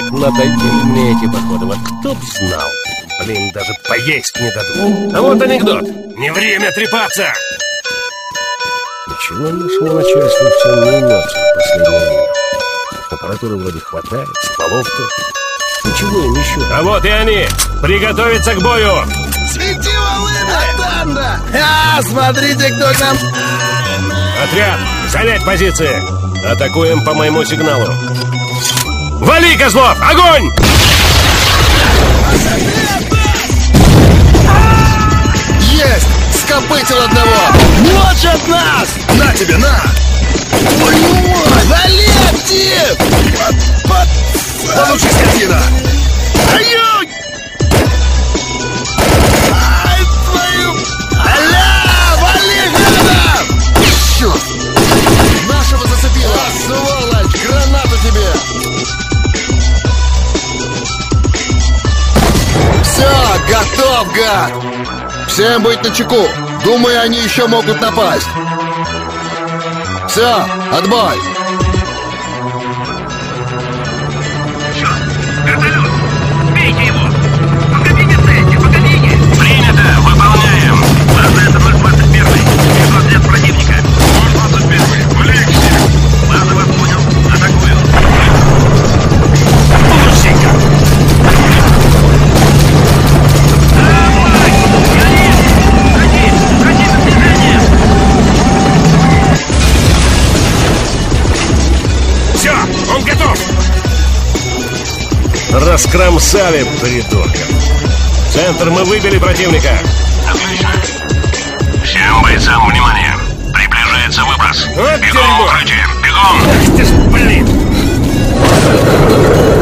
Надоели мне эти походы, вот кто б знал. Блин, даже поесть не дадут. А вот анекдот. Не время трепаться. Ничего нашему начальству все не имется в последнее время. Аппаратуры вроде хватает, стволов-то. Ничего им еще. А вот и они. Приготовиться к бою. Свети волына! Атанда! Смотрите, кто к нам... Отряд, занять позиции. Атакуем по моему сигналу. Вали, Козлов! Огонь! Есть! Скопытил одного! Ночь от нас! На тебе, на! Твою мать! Вали, актив! Получи, скотина! Ай-ой! Ай, твою... Аля! Вали, гада! Черт! Нашего зацепило! Сволочь! Гранату тебе! Все, готов, гад! Всем быть начеку! Думаю, они еще могут напасть! Все, отбой! Вертолет! Сбейте его! По кабине стоите, по кабине! Принято! Выполняем! База это 021. Вижу отряд противника. 021. Вали к себе! База вас понял. Атакую. Получи-ка! Все, он готов! Раскромсали, придурка. Центр мы выбили противника. Отлично. Всем бойцам внимание. Приближается выброс. Вот Бегом дерьмо. в укрытие. Бегом! Ах ты ж, блин!